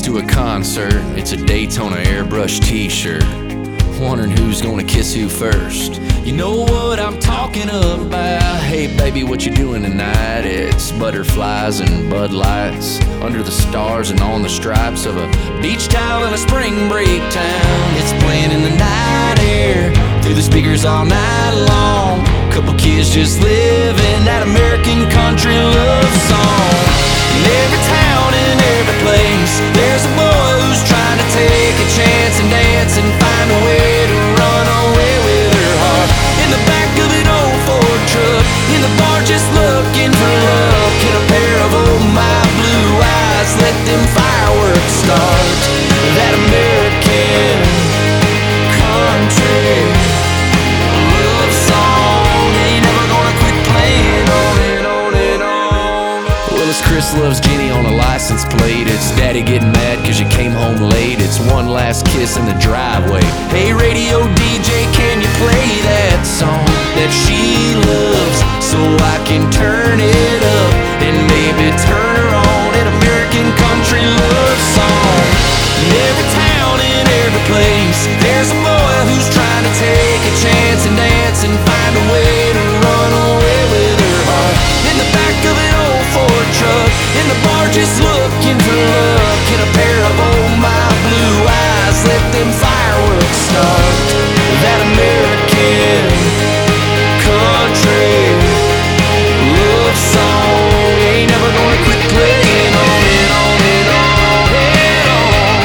tickets to a concert. It's a Daytona airbrush t-shirt. Wondering who's gonna kiss who first. You know what I'm talking about. Hey baby, what you doing tonight? It's butterflies and Bud Lights under the stars and on the stripes of a beach towel in a spring break town. It's playing in the night air through the speakers all night long. Couple kids just living that American country love song. In every town and every place, there's a boy who's trying to take a chance and dance and find a way to run away with her heart. In the back of an old Ford truck, in the bar just looking for love. Can a pair of old my blue eyes let them fireworks start? That American country love song ain't never gonna quit playing on and on and on. Well, it's Chris loves Jenny on a license plate. It's Daddy getting mad cause you came home late. It's one last kiss in the driveway. Hey radio DJ, can you play that song that she loves so I can turn it up and maybe turn her on? An American country love song. In every town, in every place, there's a boy who's trying to take a chance and dance and find a way to run away with her heart. In the back of an old Ford truck, in the bar just looking for love. Can a pair of old my blue eyes let them fireworks start? That American country love song ain't never gonna quit playing on and on and on and on.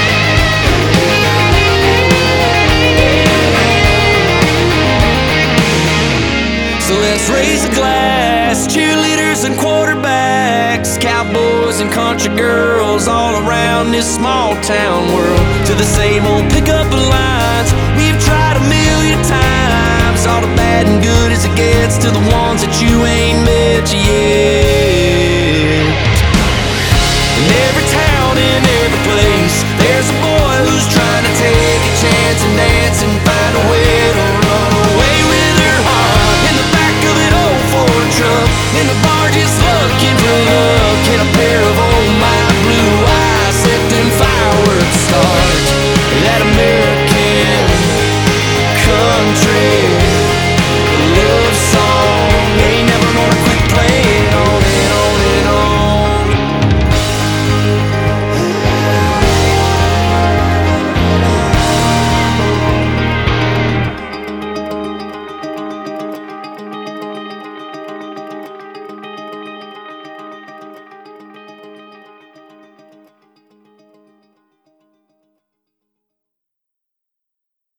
So let's raise a glass, cheerleaders and quarterbacks, cowboys and country girls all around this small town world. To the same old pickup lines we've tried a million times. All the bad and good as it gets to the ones that you ain't met yet. And every time